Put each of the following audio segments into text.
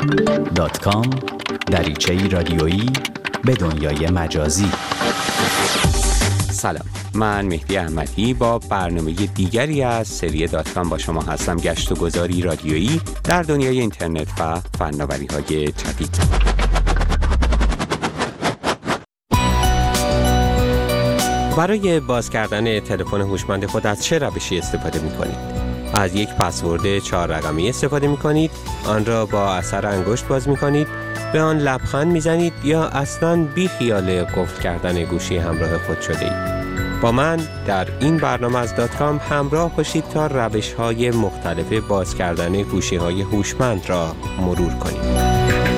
www.facebook.com دریچه‌ای رادیویی به دنیای مجازی. سلام، من مهدی احمدی با برنامه دیگری از سری .com با شما هستم. گشت و گذاری رادیویی در دنیای اینترنت و فناوری‌های جدید. برای باز کردن تلفن هوشمند خود از چه روشی استفاده می‌کنید؟ از یک پسورد 4 رقمی استفاده می‌کنید، آن را با اثر انگشت باز می‌کنید، به آن لبخند می‌زنید یا اصلاً بی خیال قفل کردن گوشی همراه خود شده اید؟ با من در این برنامه از .com همراه باشید تا روش‌های مختلف باز کردن گوشی‌های هوشمند را مرور کنیم.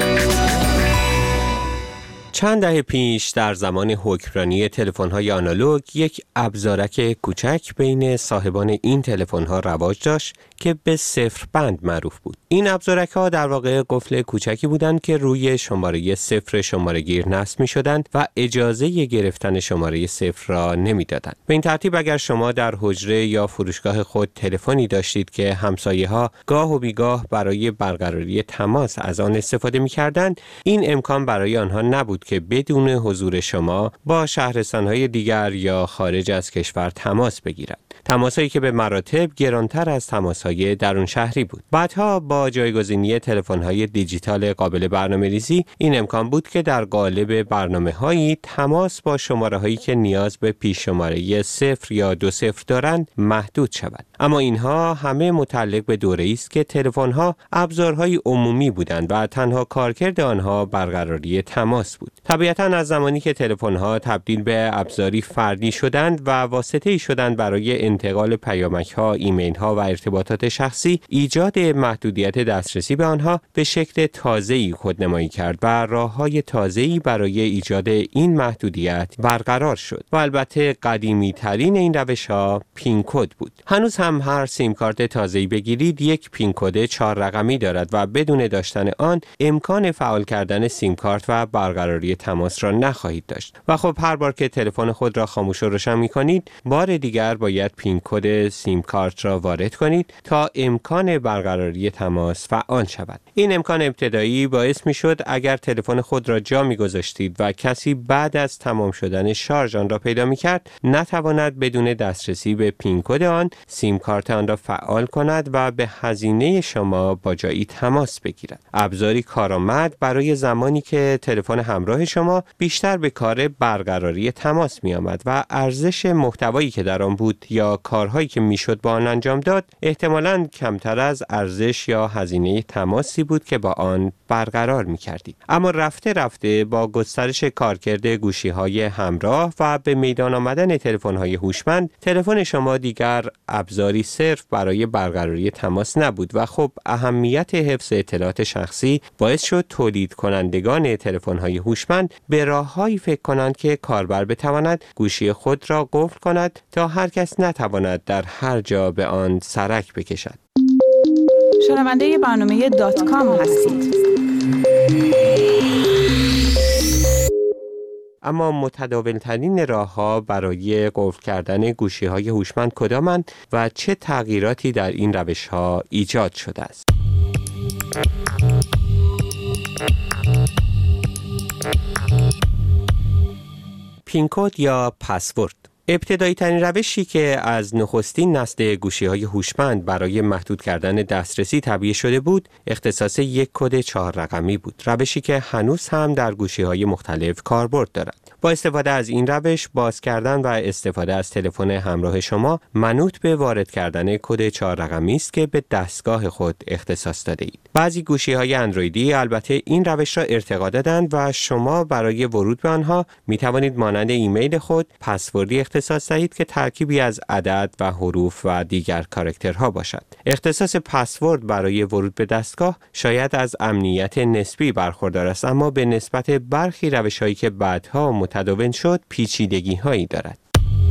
چند دهه پیش در زمان حکمرانی تلفن‌های آنالوگ یک ابزارک کوچک بین صاحبان این تلفن‌ها رواج داشت که به صفر بند معروف بود. این ابزارک‌ها در واقع قفل کوچکی بودند که روی شماره صفر شماره‌گیر نصب می‌شدند و اجازه گرفتن شماره صفر را نمی‌دادند. به این ترتیب اگر شما در حجره یا فروشگاه خود تلفنی داشتید که همسایه‌ها گاه و بیگاه برای برقراری تماس از آن استفاده می‌کردند، این امکان برای آنها نبود که بدون حضور شما با شهرستان‌های دیگر یا خارج از کشور تماس بگیرند. تماسایی که به مراتب گرانتر از تماس‌های درون شهری بود. بعدها با جایگزینی تلفن‌های دیجیتال قابل برنامه‌ریزی این امکان بود که در قالب برنامه‌هایی تماس با شماره‌هایی که نیاز به پیش شماره 0 یا 20 دارند محدود شود. اما اینها همه متعلق به دوره‌ای است که تلفن‌ها ابزارهای عمومی بودند و تنها کارکرد آنها برقراری تماس بود. طبیعتاً از زمانی که تلفن‌ها تبدیل به ابزاری فردی شدند و واسطه‌ای شدند برای انتقال پیامک‌ها، ایمیل‌ها و ارتباطات شخصی، ایجاد محدودیت دسترسی به آنها به شکل تازه‌ای خودنمایی کرد و راه‌های تازه‌ای برای ایجاد این محدودیت برقرار شد. و البته قدیمی‌ترین این روش‌ها پین کد بود. هنوز هم هر سیم کارت تازه‌ای بگیرید یک پین کد 4 رقمی دارد و بدون داشتن آن امکان فعال کردن سیم کارت و برقراری تماس را نخواهید داشت. و خب هر بار که تلفن خود را خاموش و روشن می‌کنید، بار دیگر باید پین کد سیم کارت را وارد کنید تا امکان برقراری تماس فعال شود. این امکان ابتدایی باعث می‌شد اگر تلفن خود را جا می‌گذاشتید و کسی بعد از تمام شدن شارژ آن را پیدا می‌کرد، نتواند بدون دسترسی به پین کد آن سیم کارت آن را فعال کند و به هزینه شما با جایی تماس بگیرد. ابزاری کارآمد برای زمانی که تلفن همراه شما بیشتر به کار برقراری تماس می‌آمد و ارزش محتوایی که در آن بود یا کارهایی که میشد با آن انجام داد احتمالاً کمتر از ارزش یا هزینه تماسی بود که با آن برقرار می‌کردید. اما رفته رفته با گسترش کارکرد گوشی‌های همراه و به میدان آمدن تلفن‌های هوشمند، تلفن شما دیگر ابزاری صرف برای برقراری تماس نبود و خب اهمیت حفظ اطلاعات شخصی باعث شد تولید کنندگان تلفن‌های هوشمند به راه‌هایی فکر کنند که کاربر بتواند گوشی خود را قفل کند تا هر کس نتواند در هر جا به آن سرک بکشد. شنونده برنامه .com هستید. اما متداول‌ترین راه‌ها برای قفل کردن گوشی‌های هوشمند کدامند و چه تغییراتی در این روش‌ها ایجاد شده است؟ پین کد یا پسورد. ابتدایی ترین روشی که از نخستین نسل گوشی‌های هوشمند برای محدود کردن دسترسی طبیعی شده بود، اختصاص یک کد 4 رقمی بود. روشی که هنوز هم در گوشی‌های مختلف کاربرد دارد. با استفاده از این روش، باز کردن و استفاده از تلفن همراه شما منوط به وارد کردن کد 4 رقمی است که به دستگاه خود اختصاص داده اید. بعضی گوشی‌های اندرویدی البته این روش را ارتقا دادند و شما برای ورود به آنها می توانید مانند ایمیل خود پسوردی اختصاص دهید که ترکیبی از عدد و حروف و دیگر کاراکترها باشد. اختصاص پسورد برای ورود به دستگاه شاید از امنیت نسبی برخوردار است، اما به نسبت برخی روش‌هایی که بعدها متداول شد پیچیدگی‌هایی دارد.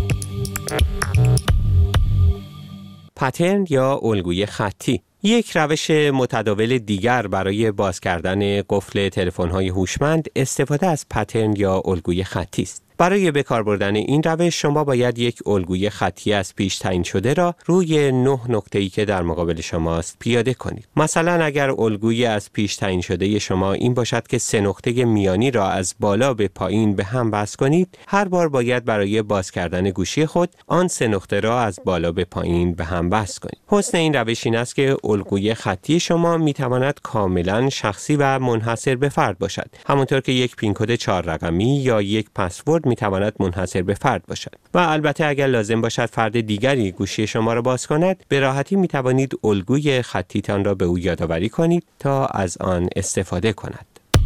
پترن یا الگوی خطی یک روش متداول دیگر برای باز کردن قفل تلفن‌های هوشمند استفاده از پترن یا الگوی خطی است. برای به کار بردن این روش شما باید یک الگوی خطی از پیش تعیین شده را روی 9 نقطه‌ای که در مقابل شماست پیاده کنید. مثلا اگر الگوی از پیش تعیین شده شما این باشد که 3 نقطه میانی را از بالا به پایین به هم وصل کنید، هر بار باید برای باز کردن گوشی خود آن 3 نقطه را از بالا به پایین به هم وصل کنید. حسن این روش این است که الگوی خطی شما میتواند کاملا شخصی و منحصر به فرد باشد، همونطور که یک پین کد 4 رقمی یا یک پسورد میتواند منحصر به فرد باشد. و البته اگر لازم باشد فرد دیگری گوشی شما را باز کند، به راحتی میتوانید الگوی خطیتان را به او یادآوری کنید تا از آن استفاده کند.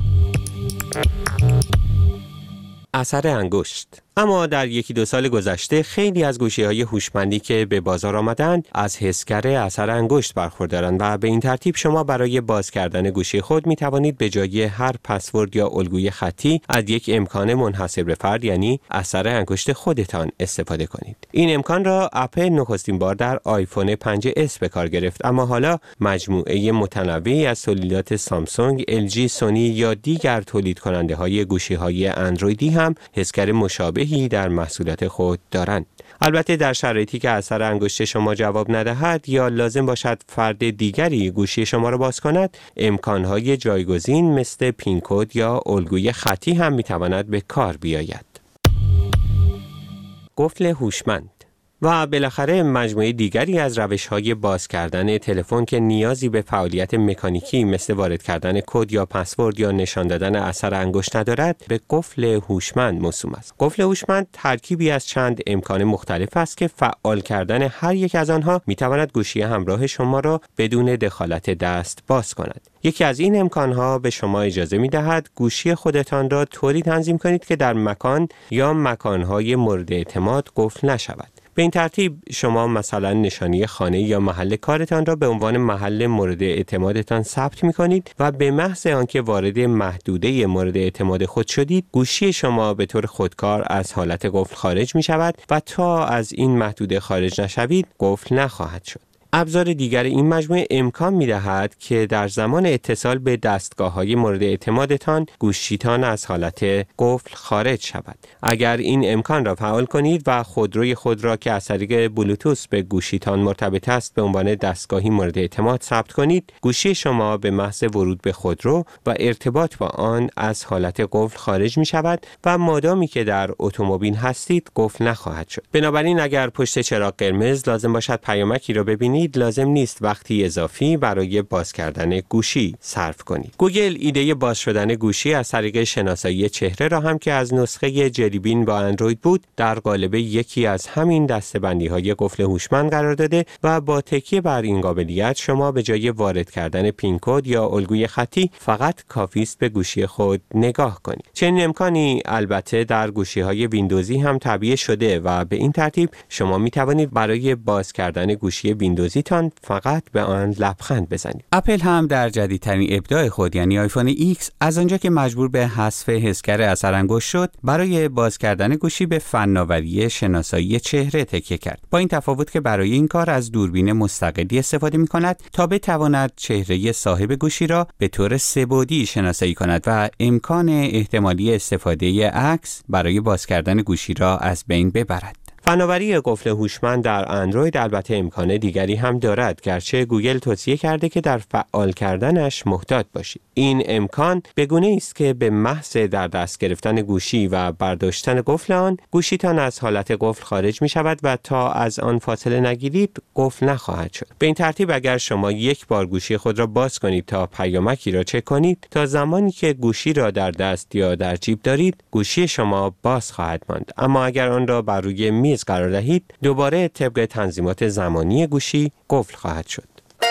اثر انگشت. اما در 1-2 سال گذشته خیلی از گوشی‌های هوشمندی که به بازار آمدند از حسگر اثر انگشت برخوردارند و به این ترتیب شما برای باز کردن گوشی خود می توانید به جای هر پسورد یا الگوی خطی از یک امکان منحصر به فرد یعنی اثر انگشت خودتان استفاده کنید. این امکان را اپل نخستین بار در آیفون 5S به کار گرفت، اما حالا مجموعه متنوعی از تولیدات سامسونگ، LG، سونی یا دیگر تولید کننده های گوشی‌های اندرویدی هم حسگر مشابه در محصولات خود دارند. البته در شرایطی که اثر انگشت شما جواب ندهد یا لازم باشد فرد دیگری گوشی شما را باز کند، امکانهای جایگزین مثل پین کد یا الگوی خطی هم میتواند به کار بیاید. قفل هوشمند. و بالاخره مجموعه دیگری از روش‌های باز کردن تلفن که نیازی به فعالیت مکانیکی مثل وارد کردن کد یا پسورد یا نشان دادن اثر انگشت ندارد، به قفل هوشمند موسوم است. قفل هوشمند ترکیبی از چند امکان مختلف است که فعال کردن هر یک از آنها می‌تواند گوشی همراه شما را بدون دخالت دست باز کند. یکی از این امکانها به شما اجازه می‌دهد گوشی خودتان را طوری تنظیم کنید که در مکان یا مکان‌های مورد اعتماد قفل نشود. به این ترتیب شما مثلا نشانی خانه یا محل کارتان را به عنوان محل مورد اعتمادتان ثبت می‌کنید و به محض آنکه وارد محدوده مورد اعتماد خود شدید، گوشی شما به طور خودکار از حالت قفل خارج می‌شود و تا از این محدوده خارج نشوید، قفل نخواهد شد. ابزار دیگر این مجموعه امکان می‌دهد که در زمان اتصال به دستگاه‌های مورد اعتمادتان گوشیتان از حالت قفل خارج شود. اگر این امکان را فعال کنید و خودروی خود را که از طریق بلوتوث به گوشیتان مرتبط است به عنوان دستگاهی مورد اعتماد ثبت کنید، گوشی شما به محض ورود به خودرو و ارتباط با آن از حالت قفل خارج می‌شود و مادامی که در اتومبیل هستید قفل نخواهد شد. بنابراین اگر پشت چراغ قرمز لازم باشد پیامکی را ببینید، لازم نیست وقتی اضافی برای باز کردن گوشی صرف کنید. گوگل ایده باز شدن گوشی از طریق شناسایی چهره را هم که از نسخه جلی بین با اندروید بود در قالب یکی از همین دسته‌بندی‌های قفل هوشمند قرار داده و با تکیه بر این قابلیت شما به جای وارد کردن پین کد یا الگوی خطی فقط کافی است به گوشی خود نگاه کنید. چنین امکانی البته در گوشی‌های ویندوزی هم تعبیه شده و به این ترتیب شما می توانید برای باز کردن گوشی ویندوزی تان فقط به آن لبخند بزنید. اپل هم در جدیدترین ابداع خود یعنی آیفون X از آنجا که مجبور به حذف حسگر اثر انگشت شد، برای باز کردن گوشی به فناوری شناسایی چهره تکیه کرد. با این تفاوت که برای این کار از دوربین مستقلی استفاده می‌کند تا بتواند چهره صاحب گوشی را به طور سه‌بعدی شناسایی کند و امکان احتمالی استفاده عکس برای باز کردن گوشی را از بین ببرد. فناوری قفل هوشمند در اندروید البته امکان دیگری هم دارد، گرچه گوگل توصیه کرده که در فعال کردنش محتاط باشید. این امکان به گونه‌ای است که به محض در دست گرفتن گوشی و برداشتن قفل آن، گوشیتان از حالت قفل خارج می شود و تا از آن فاصله نگیرید قفل نخواهد شد. به این ترتیب اگر شما یک بار گوشی خود را باز کنید تا پیامکی را چک کنید، تا زمانی که گوشی را در دست یا در جیب دارید، گوشی شما باز خواهد ماند. اما اگر آن را بر روی میز قرار دهید، دوباره طبق تنظیمات زمانی گوشی قفل خواهد شد.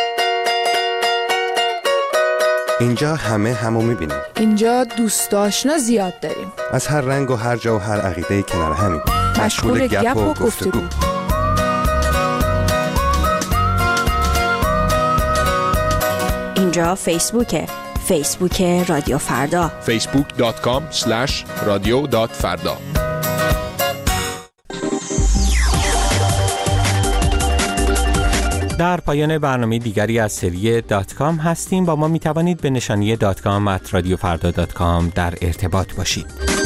اینجا همو می‌بینیم. اینجا دوست آشنا زیاد داریم. از هر رنگ و هر جا و هر عقیده‌ای کنار همیم. مشغول گپ و گفتگو. اینجا فیسبوک رادیو فردا. facebook.com/radio.farda. در پایان برنامه دیگری از سری .com هستیم. با ما می توانید به نشانی .com@radiofarda.com در ارتباط باشید.